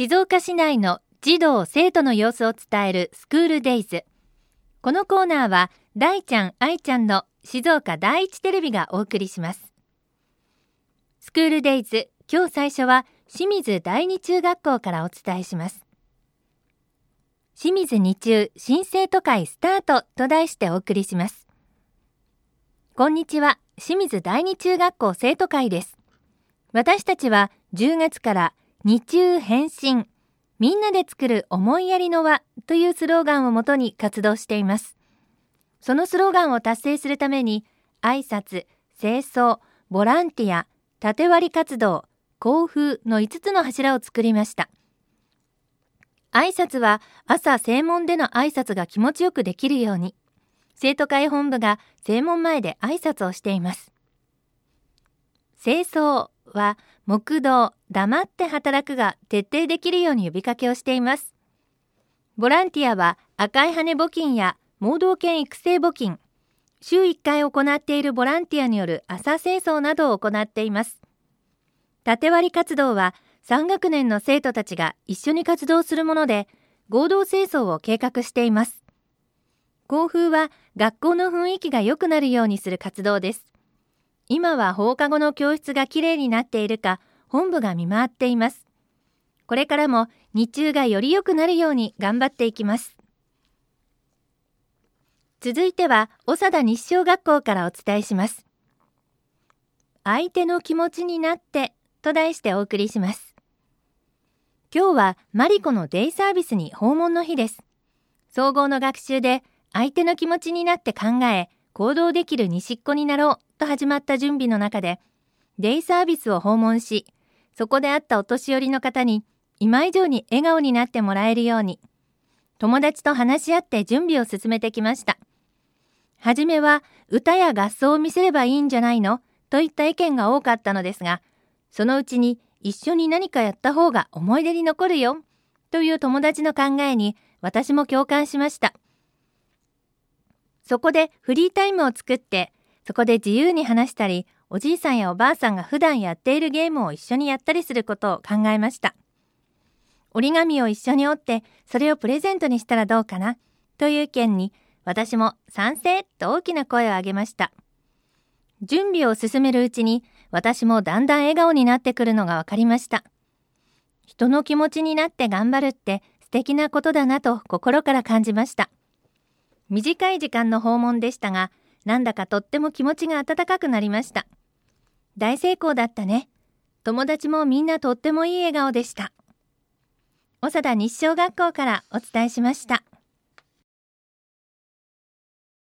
静岡市内の児童生徒の様子を伝えるスクールデイズ。このコーナーは大ちゃん愛ちゃんの静岡第一テレビがお送りします。スクールデイズ、今日最初は清水第二中学校からお伝えします。清水二中新生徒会スタートと題してお送りします。こんにちは、清水第二中学校生徒会です。私たちは10月から二中変身、みんなで作る思いやりの輪というスローガンをもとに活動しています。そのスローガンを達成するために、挨拶、清掃、ボランティア、縦割り活動、校風の5つの柱を作りました。挨拶は朝正門での挨拶が気持ちよくできるように、生徒会本部が正門前で挨拶をしています。清掃は黙祷、黙って働くが徹底できるように呼びかけをしています。ボランティアは赤い羽募金や盲導犬育成募金、週1回行っているボランティアによる朝清掃などを行っています。縦割り活動は3学年の生徒たちが一緒に活動するもので、合同清掃を計画しています。校風は学校の雰囲気が良くなるようにする活動です。今は放課後の教室がきれいになっているか、本部が見回っています。これからも日中がより良くなるように頑張っていきます。続いては、長田西小学校からお伝えします。相手の気持ちになってと題してお送りします。今日はマリコのデイサービスに訪問の日です。総合の学習で相手の気持ちになって考え、行動できる西っ子になろうと始まった準備の中で、デイサービスを訪問し、そこで会ったお年寄りの方に今以上に笑顔になってもらえるように、友達と話し合って準備を進めてきました。はじめは歌や合奏を見せればいいんじゃないのといった意見が多かったのですが、そのうちに一緒に何かやった方が思い出に残るよという友達の考えに私も共感しました。そこでフリータイムを作って、そこで自由に話したり、おじいさんやおばあさんが普段やっているゲームを一緒にやったりすることを考えました。折り紙を一緒に折って、それをプレゼントにしたらどうかなという意見に、私も賛成と大きな声を上げました。準備を進めるうちに、私もだんだん笑顔になってくるのが分かりました。人の気持ちになって頑張るって素敵なことだなと心から感じました。短い時間の訪問でしたが、なんだかとっても気持ちが温かくなりました。大成功だったね。友達もみんなとってもいい笑顔でした。長田西小学校からお伝えしました。